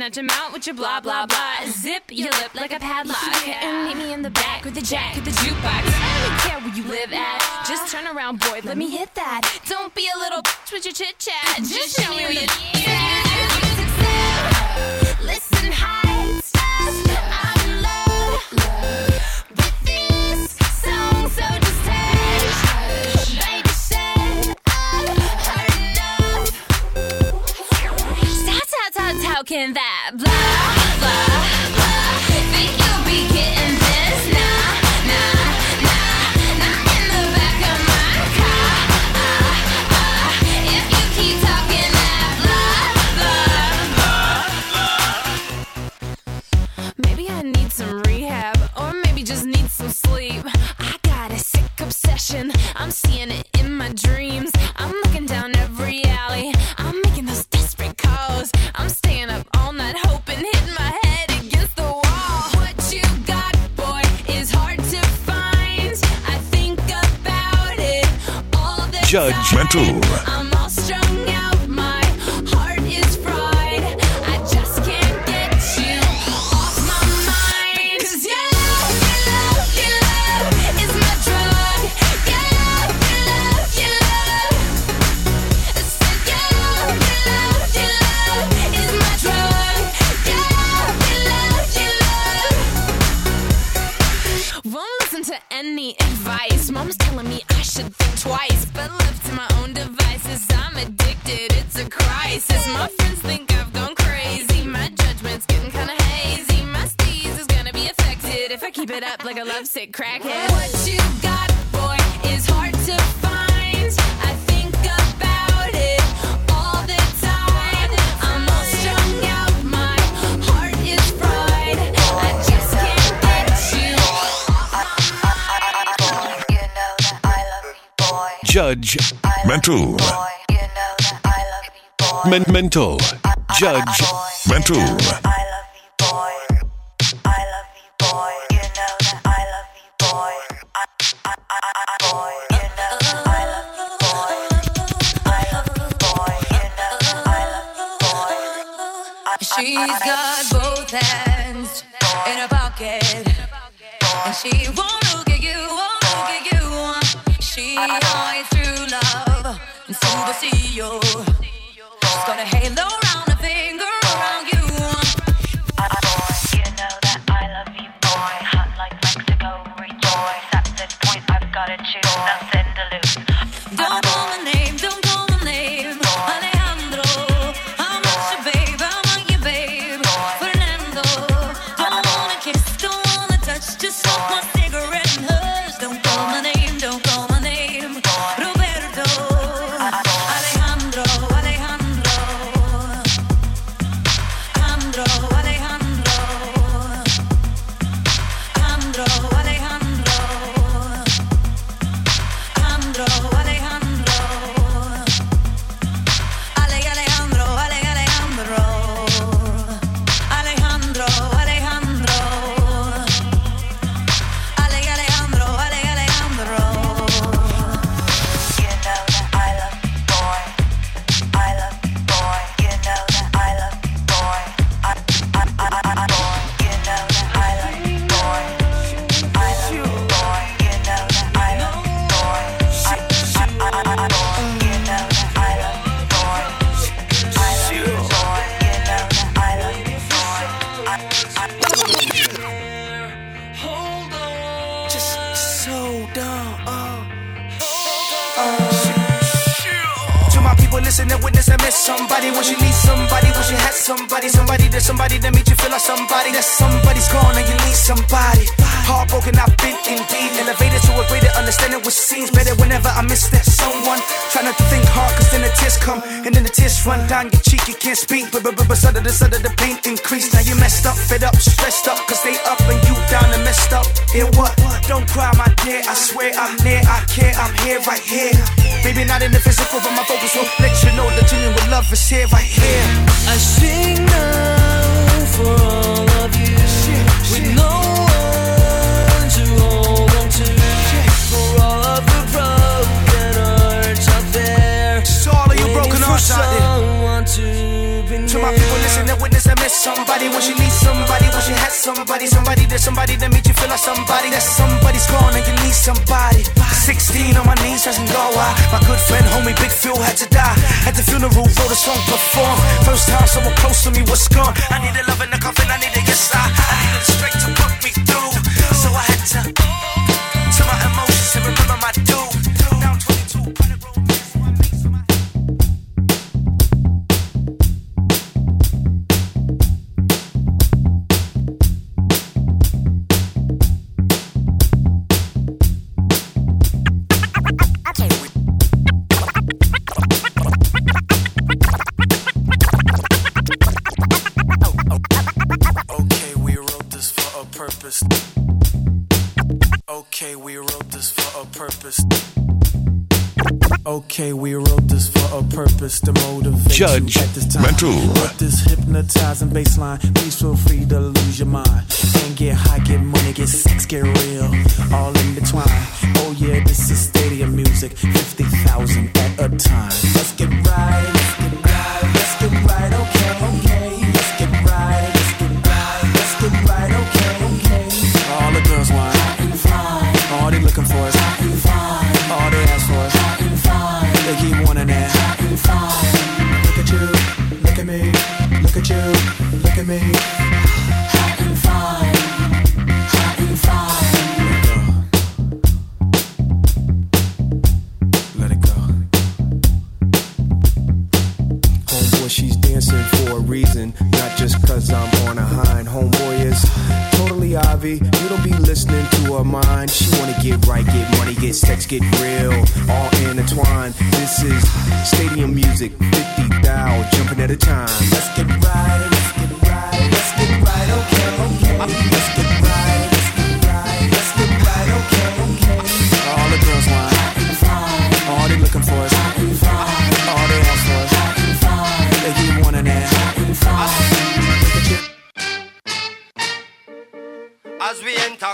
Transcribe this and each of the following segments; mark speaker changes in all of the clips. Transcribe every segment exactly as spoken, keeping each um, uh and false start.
Speaker 1: shut your mouth with your blah, blah, blah. Zip your lip like a padlock. And meet me in the back with the jack of the jukebox. I don't care where you live at. Just turn around, boy, let me hit that. Don't be a little bitch with your chit-chat. Just show me where you yeah. Listen, high stuff. I'm in love with this song, so just hush. Baby said I've heard enough. How, how, how can that blah, blah, blah? Think you'll be getting this? Nah, nah, nah, nah. In the back of my car. Ah, ah. If you keep talking that blah, blah, blah. Maybe I need some rehab, or maybe just need some sleep. I got a sick obsession. I'm seeing it in my dreams. I'm looking down every alley. I'm making those desperate calls. I'm staying up all night hoping, hitting my head against the wall. What you got, boy, is hard to find. I think about it all the
Speaker 2: Judgmental.
Speaker 1: time. I'm all strung out, my heart is fried. I just can't get you off my mind. 'Cause your love, your love, your love is my drug. Your love, your love, your love. I said your love, your love, your love is my drug. Your love, your love, your love. Won't listen to any advice. Mom's telling me I should think twice, but left to my own devices, I'm addicted. It's a crisis. My friends think I've gone crazy. My judgment's getting kinda hazy. My steez is gonna be affected if I keep it up like a lovesick crackhead. What you got, boy, is hard to find. I think about it all the time. I'm all strung out, my heart is fried. I just can't get you off my mind.
Speaker 3: You know that I love you, boy.
Speaker 2: Judge Mental.
Speaker 3: Boy, you know that I love you, boy.
Speaker 2: Men- mental. Judge Mental.
Speaker 3: I love you, boy. I love you, boy. You know that I love you, boy. I, I, I, boy. You know that I love you, boy. I love you, boy. You know that I love you, boy. I,
Speaker 4: She's got both hands in her pocket, and she won't look at you, won't look at you. She hides through love and superstition. She's got a halo around her finger, around you.
Speaker 3: boy. You know that I love you, boy. Hot like Mexico, rejoice. At this point, I've gotta choose. Nothing to lose.
Speaker 4: Don't call my name, don't call my name, Alejandro. I'm not your babe, I'm not your babe, Fernando. Don't wanna kiss, don't wanna touch, just smoke my cigarette and hers. Don't call my name, don't call my name, Roberto. Alejandro, Alejandro, Alejandro, Alejandro, Alejandro, Alejandro, Alejandro, Alejandro, Ale, Alejandro, Ale, Alejandro, Alejandro, Alejandro, Ale, Alejandro, Ale, Alejandro.
Speaker 3: You know that I love you, boy. I love you, boy. You know that I love you, boy. I, I, I, I, boy. You know that I love you, boy. I love you, boy. You know that I love you, boy. I, I, I, I, boy. You know that I love you, boy. I love you, boy. You know that I love you, boy. I, I,
Speaker 5: Just so dumb. Uh. To my people, listen and witness and miss somebody. When you need somebody, when you had somebody, somebody that somebody that made you feel like somebody. That somebody's gone and you need somebody. Heartbroken, I've been indeed. Elevated to a greater understanding, which seems better whenever I miss that someone. Try not to think hard, cause then the tears come. And then the tears run down your cheek, you can't speak. But, but, but, but suddenly the sudden the pain increased. Now you messed up, fed up, stressed up. Cause they up and you down and messed up. And what? Don't cry, my dear. I swear I'm near, I care, I'm here, right here. Maybe not in the physical, but my focus will let you know the genuine love is here, right here.
Speaker 6: I sing now for all of you, with no one to hold on to, for all of the broken hearts out there.
Speaker 5: So all of you broken hearts out there.
Speaker 6: Someone to be
Speaker 5: To my people, listen and witness and miss miss somebody, when she needs somebody, when she has somebody, somebody that somebody that makes you feel like somebody. That somebody's gone and you need somebody. Sixteen on my knees, doesn't go why. My good friend, homie, Big Phil had to die. At the funeral, wrote a song, perform. First time someone close to me was gone. I needed love in the coffin, I needed your side. I needed strength to put me through. So I had to to my emotions and remember my dude. Now twenty-two, on the road, so I make some.
Speaker 7: Okay, we wrote this for a purpose. Okay, we wrote this for a purpose to motivate
Speaker 2: Judge
Speaker 7: you at this time.
Speaker 2: Mental.
Speaker 7: With this hypnotizing baseline, please feel free to lose your mind and get high, get money, get sex, get real, all in between. Oh yeah, this is stadium music, fifty thousand at a time. Let's get right, let's get right, let's get right, okay, okay. Let's get right, let's get right, let's get right, okay, okay. All the girls want, all they looking for is, all they ask for is, they keep wanting that. Look at you, look at me, look at you, look at me. Hot and fine, hot and fine. Let it go. Homeboy, she's dancing for a reason, not just cause I'm on a hind. Homeboy is totally Ivy, you don't be listening to her mind. She wanna get right, get money, get sex, get real, all intertwined. This is stadium music, fifty thou, jumping at a time. Let's get right, let's get right, let's get right, okay, okay. Let's get right, let's get right, let's get right, okay, okay. All the girls want, all they looking for is, all they ask for is, they keep wanting that. Look at you.
Speaker 8: As we enter,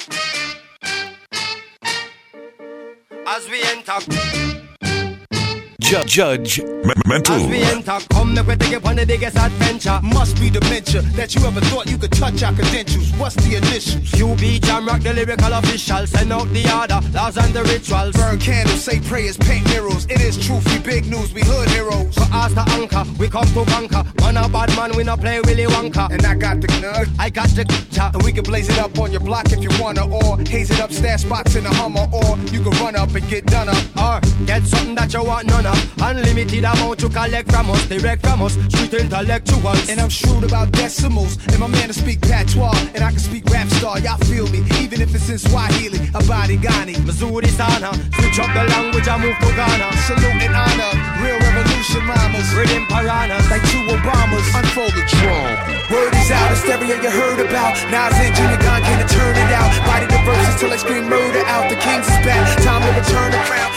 Speaker 8: as we enter,
Speaker 2: Ju- Judge M- Mental.
Speaker 8: as we enter, come make we take it on the biggest adventure.
Speaker 9: Must be dementia that you ever thought you could touch our credentials. What's the initials?
Speaker 8: Q B Jam Rock, the lyrical official, send out the order, laws and the rituals.
Speaker 9: Burn candles, say prayers, paint murals. It is truth, we big news, we hood heroes.
Speaker 8: So as the anchor, we come to conquer. Man a bad man, we not play Willy Wonka.
Speaker 9: And I got the nug,
Speaker 8: I got the cha.
Speaker 9: and we can blaze it up on your block if you wanna, or haze it up, stash spots in a Hummer, or you can run up and get done up.
Speaker 8: Or get something that you want none of. Unlimited amount you collect from us, direct from us, street intellectuals.
Speaker 9: And I'm shrewd about decimals, and my man to speak patois, and I can speak rap star, y'all feel me, even if it's in Swahili, Abadi Ghani.
Speaker 8: Missouri Sana, switch up the language and move to Ghana.
Speaker 9: Salute and honor, real revolution rhymers,
Speaker 8: Rhythm piranhas,
Speaker 9: like two Obamas, unfold the drum. Word is out, the stereo you heard about. Nas and Junior Gong can't turn it out. Body the verses till they scream murder out. The Kings is back, time to return the crown.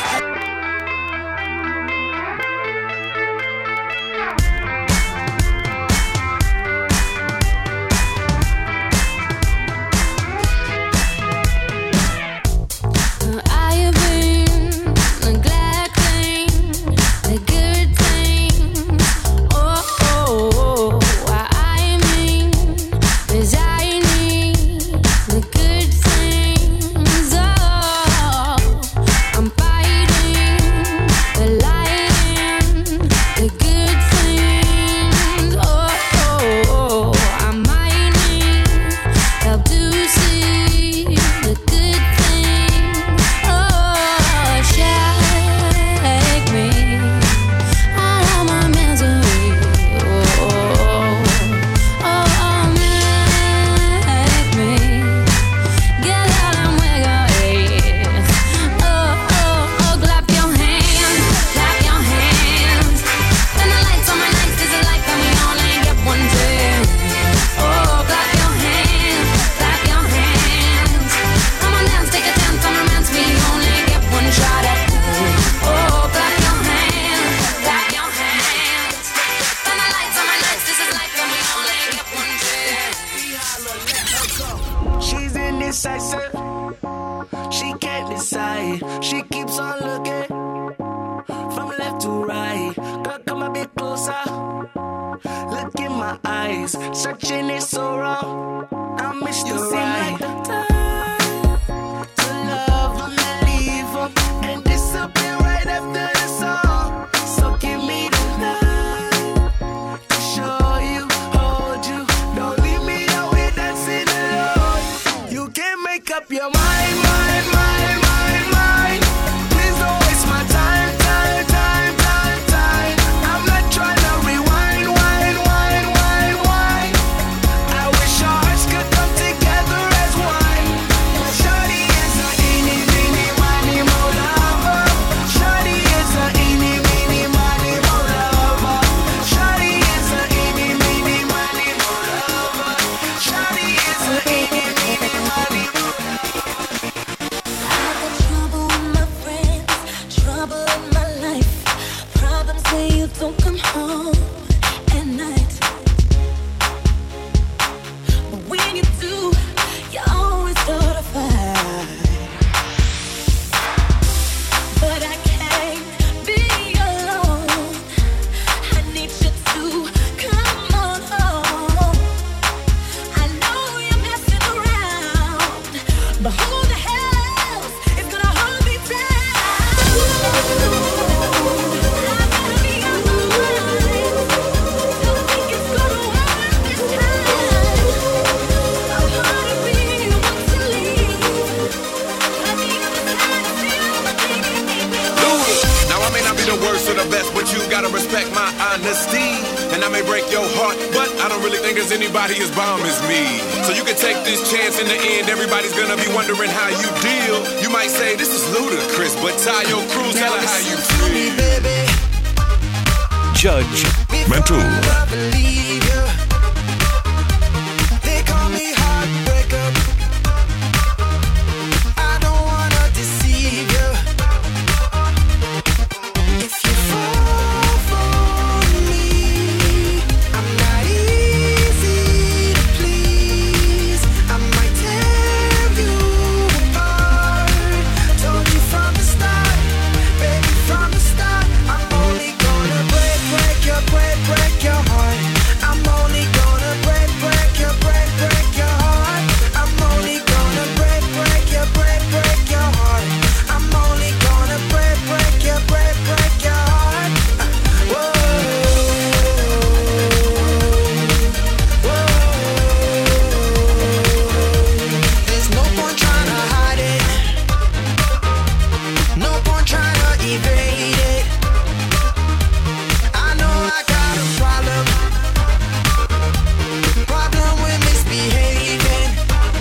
Speaker 1: I have been neglecting the good things. Oh, oh, oh. What I mean is I need the good things. Oh, I'm fighting.
Speaker 5: things. Searching is so wrong. I miss the
Speaker 6: You
Speaker 5: right
Speaker 6: seem like
Speaker 5: time to love them and leave them and disappear right after the song. So give me the night to show you, hold you. Don't leave me out here dancing alone. You can't make up your mind, mind, mind, mind, mind. Please don't waste my time, time, time, time, time. I'm not trying to rewind, wind, wind, wind, wind. I wish our hearts could come together as one. Shawty is a eeny, meeny, miny, mo lover. Shawty is a eeny, meeny, miny, mo lover. Shawty is a eeny, meeny, miny, mo lover. Shawty is a eeny, meeny, miny, mo
Speaker 4: I got trouble with my friends, trouble in my life. Problems when you don't come home at night. But when you do, you always start a fight. But I can't be alone. I need you to come on home. I know you're messing around, but who the hell is gonna hold me down? I gotta be on my mind. Don't think it's gonna work this time. I'm hard to be once you leave. I think I'm tired of feeling my baby.
Speaker 2: Now I may not be the worst or the best, but you gotta respect my honesty. And I may break your heart, but I don't really think there's anybody as bomb as me. So you can take this chance. In the end, everybody's gonna be wondering how you deal. You might say this is ludicrous, but tie your crew, tell her how you
Speaker 5: to me,
Speaker 2: feel.
Speaker 5: baby.
Speaker 2: Judge
Speaker 5: Before
Speaker 2: Mental.
Speaker 5: I love and leave you. They call me heartbreaker. I don't wanna deceive you. If you fall for me, I'm not easy to please. I might tear you apart. Told you from the start, baby, from the start. I'm only gonna break, break your, break, break your heart. I'm only gonna break, break your, break, break your heart. I'm only gonna break, break your, break, break your heart. I'm only gonna break, break your, break, break your heart. Whoa, whoa. There's no point trying to hide it. No point trying to evade it. I know I got a problem. Problem with misbehaving.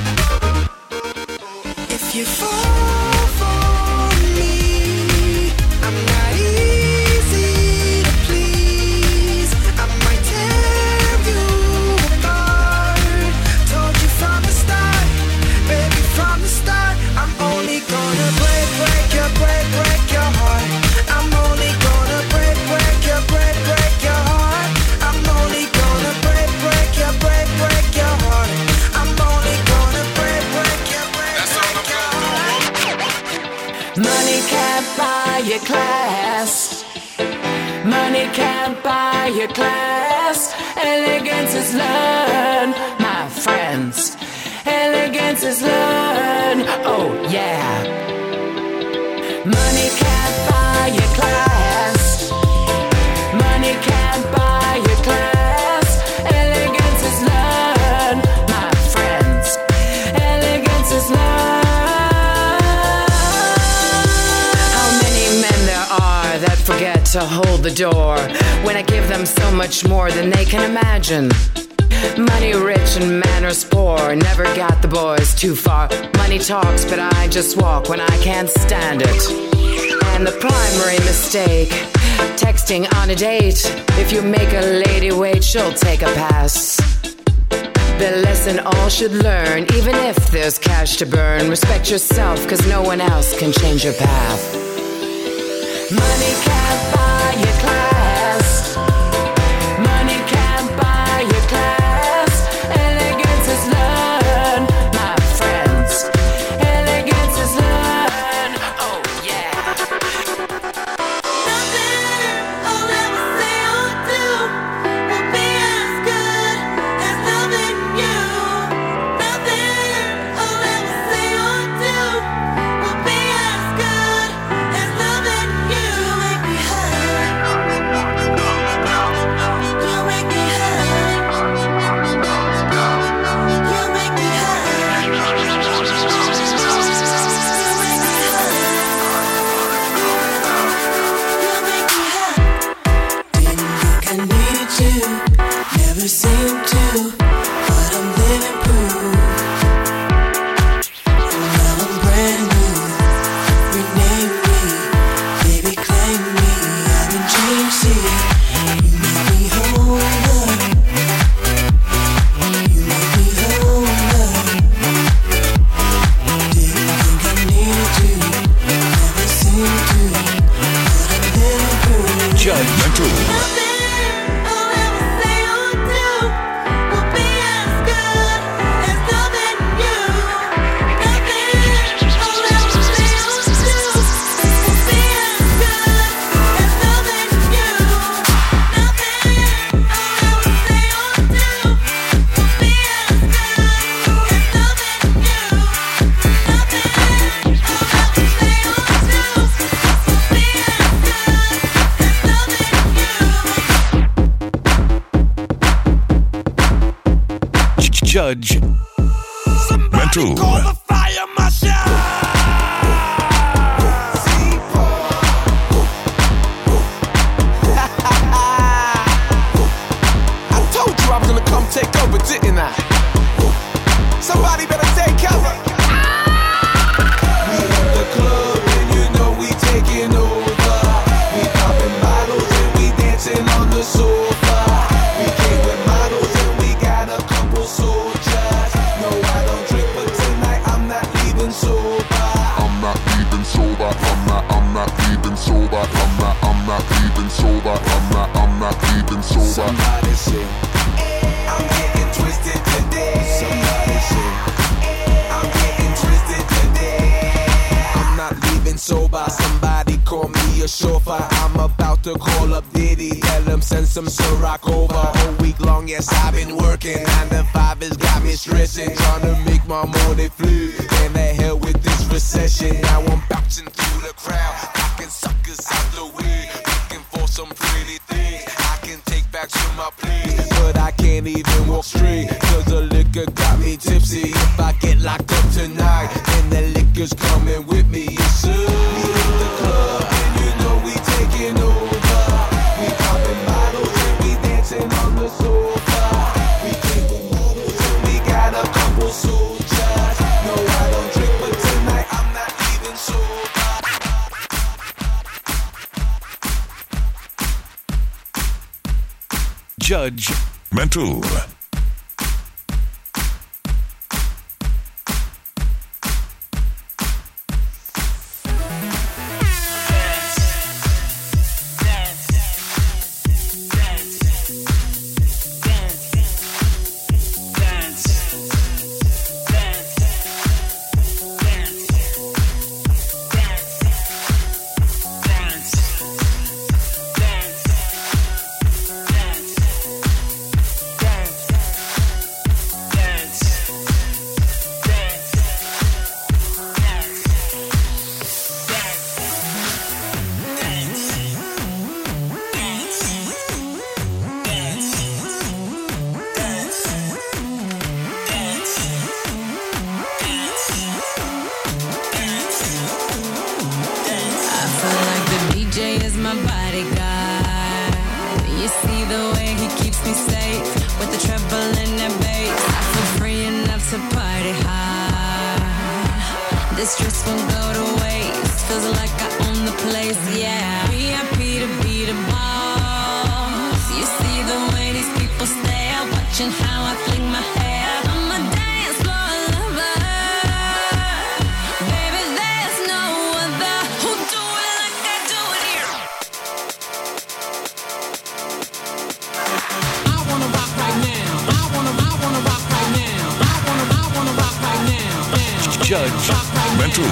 Speaker 5: If you fall for me, I'm not easy to please. I might tear you apart. Told you from the start, baby, from the start. I'm only gonna break, break your, break, break your heart. I'm only gonna break, break your, break, break your heart. I'm only gonna break, break your, break, break your heart. I'm only gonna break, break your, break, break your heart.
Speaker 6: Money can't buy your class. Money can't buy your class. Elegance is learned, my friends. Elegance is learned. Oh yeah. Money can't buy your class. Money can't buy your class. Elegance is learned, my friends. Elegance is learned. How many men there are that forget to hold the door when I give them so much more than they can imagine? Money rich and manners poor, never got the boys too far. Money talks, but I just walk when I can't stand it. And the primary mistake, texting on a date. If you make a lady wait, she'll take a pass. The lesson all should learn, even if there's cash to burn. Respect yourself, cause no one else can change your path. Money can't buy your class. Money can't buy your class. Elegance is learned, my friends. Elegance is learned. Oh yeah.
Speaker 4: Nothing I'll ever say or do will be as good
Speaker 6: never seem to, but I'm living proof. And now I'm brand new. Rename me, baby, claim me. I've been changed, see. You make me whole. You make me whole. Didn't think I needed you, never seemed to, but I'm living proof.
Speaker 10: Judge Mental. Judge Mental.
Speaker 11: Call the fire marshal.
Speaker 9: I told you I was gonna come take over, didn't I? Somebody better take cover. We in the club and you know we taking over. We popping bottles and we dancing on the sofa. We came with models and we got a couple soldiers. No, I don't drink, but tonight I'm not leaving sober.
Speaker 12: I'm not leaving sober. I'm not. I'm not leaving sober. I'm not. I'm not leaving sober. I'm not. I'm not leaving sober.
Speaker 9: Somebody say, I'm getting twisted today. Somebody say, I'm getting twisted today. I'm not leaving sober. Somebody call me a chauffeur. I'm about to call up Diddy. Tell him send some Ciroc over. Whole week long, yes, I've been working. Nine to five has got me stressing. Trying to make my money flee. And the hell with this recession. Now I'm bouncing through the crowd. Knocking suckers out the way. Looking for some pretty things I can take back to my place. But I can't even walk straight, cause the liquor got me tipsy. If I get locked up tonight, then the liquor's coming with me. Yes, sir. We in the club and you know we taking over. We popping bottles and we dancing on the sofa. We came with models and we got a couple soldiers. No, I don't drink, but tonight I'm not leaving sober.
Speaker 10: Judge Mental. Judge Mental.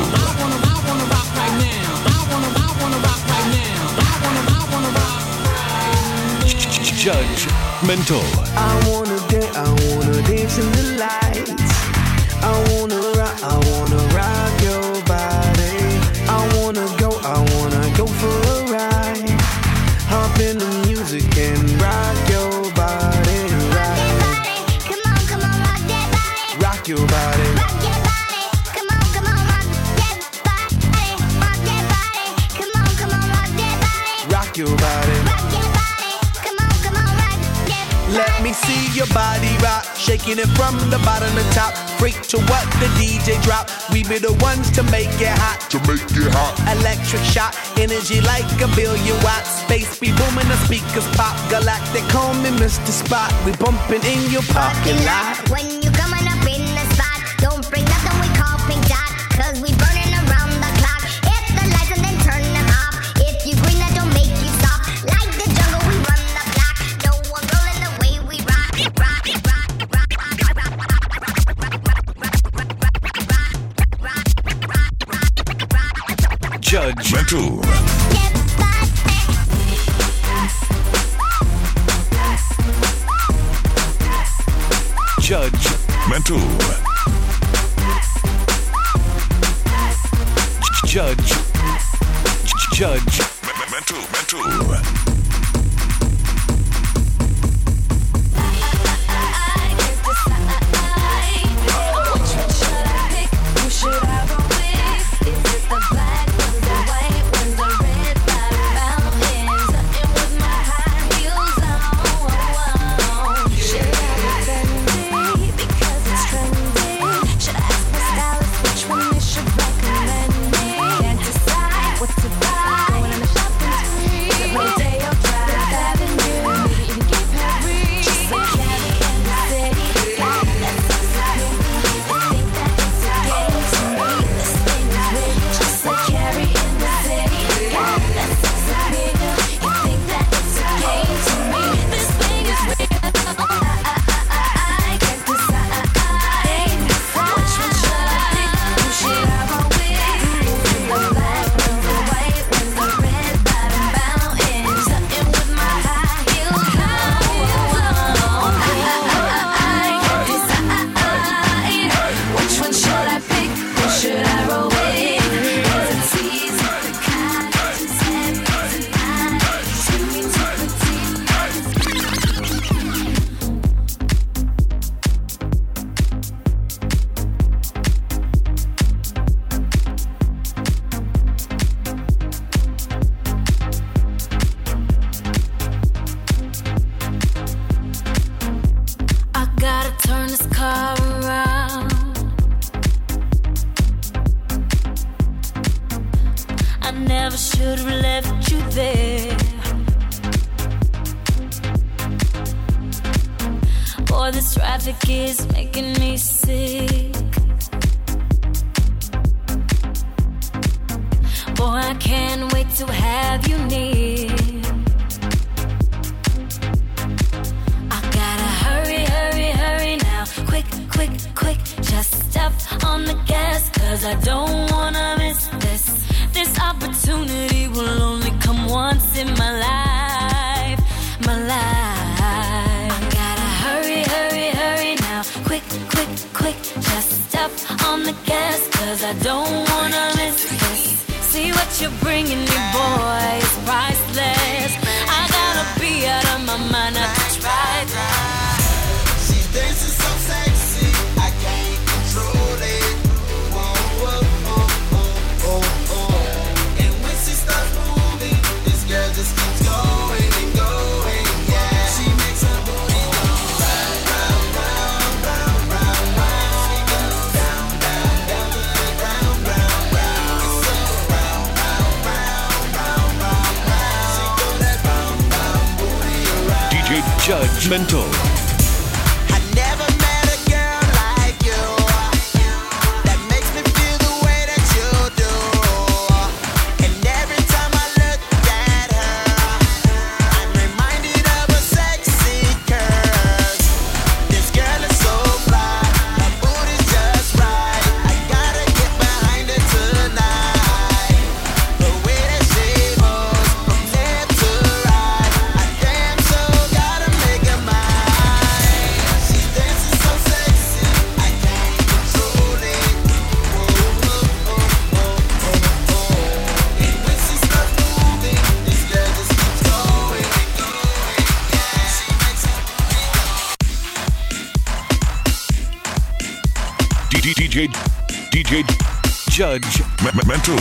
Speaker 10: Judge Mental.
Speaker 7: I wanna dance, I wanna dance in the lights. I wanna rock, I wanna rock your body. I wanna go, I wanna go for a ride. Hop in the music and rock your body. Rock your body, come on, come on, rock that body. Rock your body. Rock your body, come on, come on, rock that body. Rock that body, come on, come on, rock that body. Rock your body. Rock your body, come on, come on, rock that body. Let me
Speaker 5: see your body rock, shaking it from the bottom to top. Freak to what the D J drop. We be the ones to make it hot.
Speaker 12: To make it hot.
Speaker 5: Electric shock, energy like a billion watts. Space be booming, the speakers pop. Galactic, call me Mister Spot. We bumping in your parking lot.
Speaker 13: When you coming up in the spot, don't bring nothing we call pink dot, cause we burning around the clock. Hit the lights and then turn them off. If you green, that don't make you stop. Like the jungle, we run the block. No one rolling the way we rock. Rock, rock, rock, rock,
Speaker 10: Judge Mental. Judge Mental. Judge. Judge Mental. Mental. Judgmental.
Speaker 5: I never met a girl like you that makes me feel the way that you do. And every time I look at her, I'm reminded of a sexy curve. This girl is so fly, her booty's just right. I gotta get behind her tonight. The way that she moves from left to right, I damn so gotta make her mine. She's dancing so sexy, I can't control it. Oh, oh, oh, oh, oh, oh. And when she starts moving, this girl just keeps going and going. Yeah, she makes it
Speaker 10: D D DJ D J Judge Mental.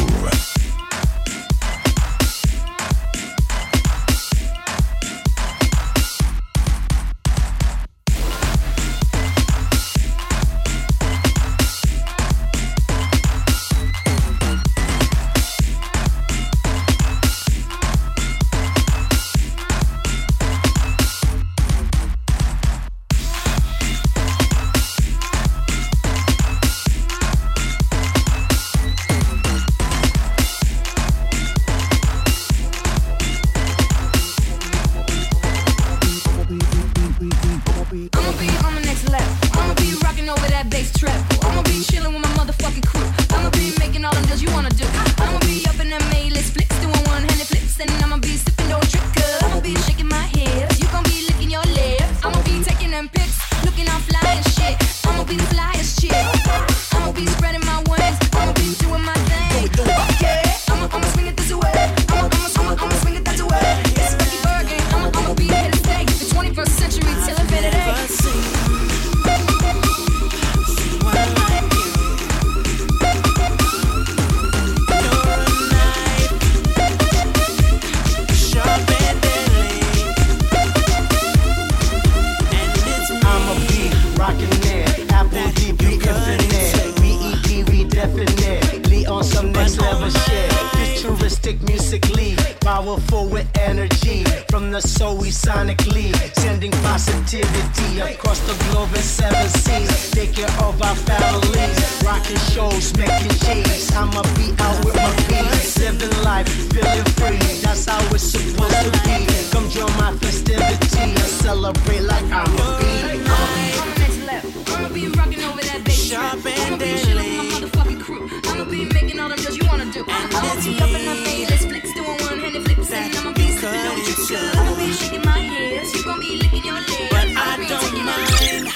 Speaker 14: musically, powerful with energy. From the soul we sonically, sending positivity across the globe in seven seas. Take care of our families, rocking shows, making G's. I'ma be out with my peace, living life, feeling free. That's how it's supposed to be. Come join my festivity and celebrate like I'm a bee.
Speaker 1: I'ma be rocking over that bass. I'ma be chilling with my motherfucking crew. I'ma be making all the deals you wanna do. I'ma be up in the Vegas flicks, doing one-handed flips, and I'ma be sipping on what you should. I'ma be shaking my hips, you gon' be licking your lips.
Speaker 6: But I don't mind.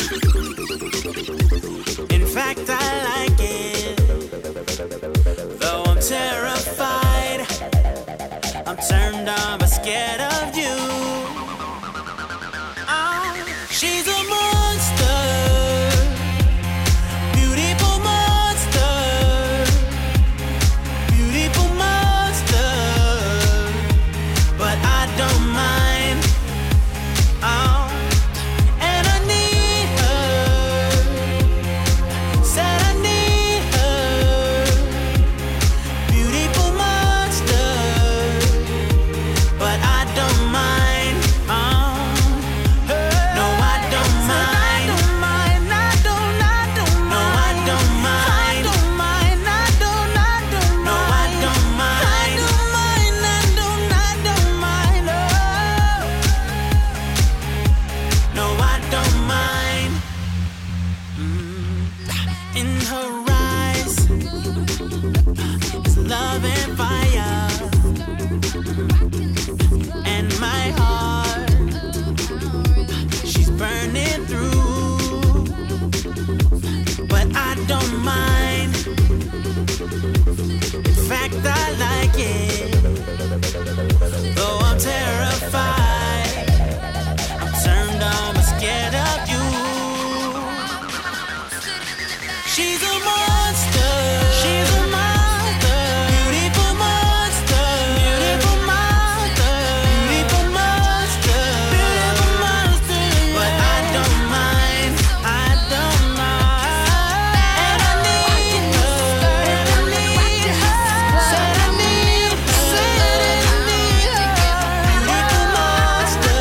Speaker 6: In fact, I like it. Though I'm terrified, I'm turned on but scared of you. Oh, she's a monster. Beautiful monster. Beautiful monster. But I don't mind. Oh, and I need her. Said I need her. Beautiful monster. But I don't mind. Oh, no, I don't mind. I don't mind. I don't. I don't mind. No, I don't mind. I don't mind. I don't. I don't mind. No, I don't mind. I don't mind. I don't. I don't mind. Oh. No, I don't mind. Mm. In her eyes is love and fire, and my heart, she's burning through. But I don't mind. In fact, I like it. Though I'm terrified, I'm turned on but scared of you. She's a monster. She's a monster. Beautiful monster. Beautiful monster. Beautiful monster. Beautiful monster. But I don't mind. I don't mind. And I need her. And I need her. Said I need her. Said I need her. Beautiful monster.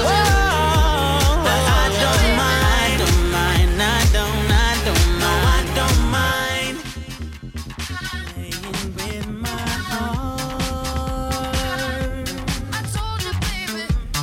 Speaker 6: But I don't mind. Don't mind. I don't. I don't know. I don't mind. Playing with my heart. I told you, baby.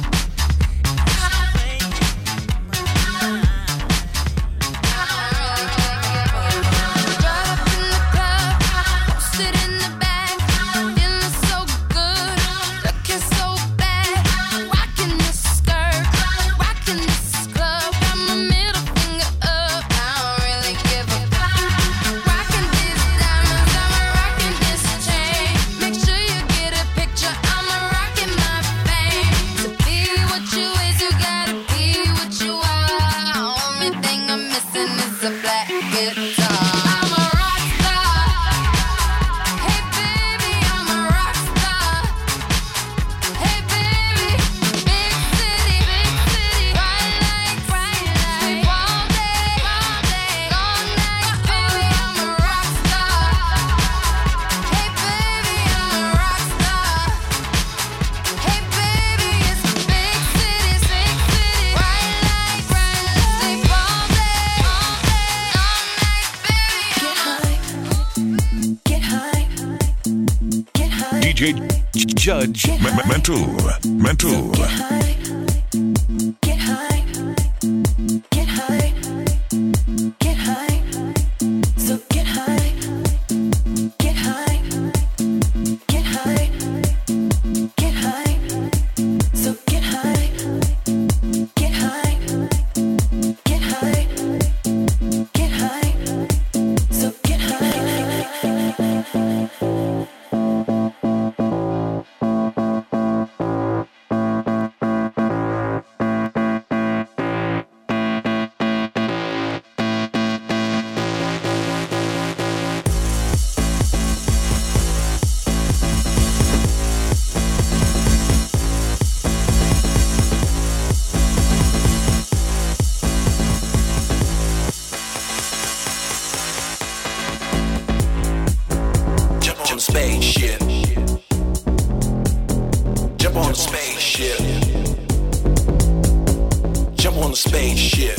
Speaker 1: Right up in the club, posted in the back, feeling so good, looking so bad, rocking this skirt, rocking this glove, got my middle finger up, I don't really give a fuck. Rocking these diamonds, I'm rocking this chain. Make sure you get a picture, I'm rocking my fame. To be what you is, you gotta be what you are. Only thing I'm missing is a black guitar. I'm a rock star. Hey baby, I'm a rock star. Hey baby, big city, big city, bright lights, bright lights, all day, all day, all night, baby, I'm a rock star. Hey baby, I'm a rock star. Hey baby, it's big city, big city, bright lights, bright lights, all day, all day, all night, baby.
Speaker 4: Get high, get high, get high.
Speaker 10: D J Judge M- M- Mental. Mental.
Speaker 4: Get high, get high, get high, get high. So get high, get high, get high, get high. So get high, get high, get high, get high. So get high.
Speaker 15: Jump on the spaceship.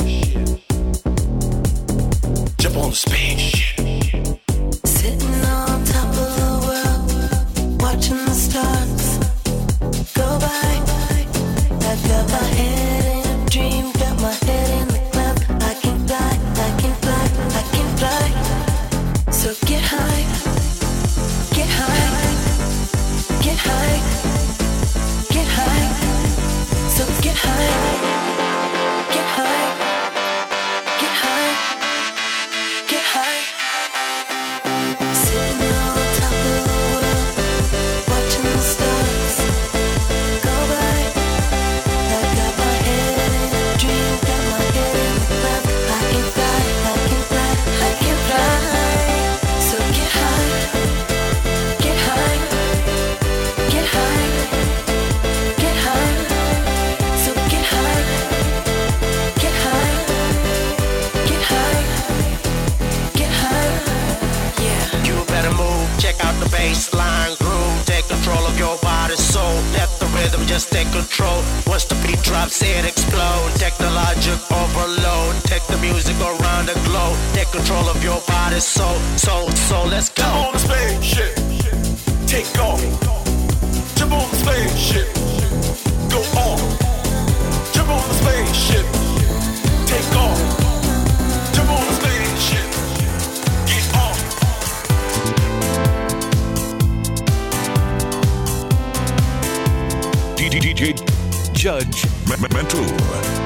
Speaker 15: Jump on the spaceship.
Speaker 6: Sitting on top of the world, watching the stars go by. I got my head in a dream, got my head in the clouds. I can fly, I can fly, I can fly. So get high, get high, get high, get high. So get high, get high, get high, get high. Sitting on top of the world, watching the stars go by. I got my head in a dream, got my head in the clouds. I can fly, I can fly, I can fly. So get high, get high, get high, get high. So get high, get high, get high, get high. Yeah.
Speaker 14: You better move, check out the baseline groove. Take control of your body, soul. Let the rhythm just take control. Once the beat drops, it explode. Technologic overload. Take the music around the globe. Take control of your body, soul, soul, soul. Let's go.
Speaker 15: Jump on the spaceship. Take off. Jump on the spaceship. Go on. Jump on the spaceship. Take off. Jump on the spaceship. Get off.
Speaker 10: D J Judge Mental.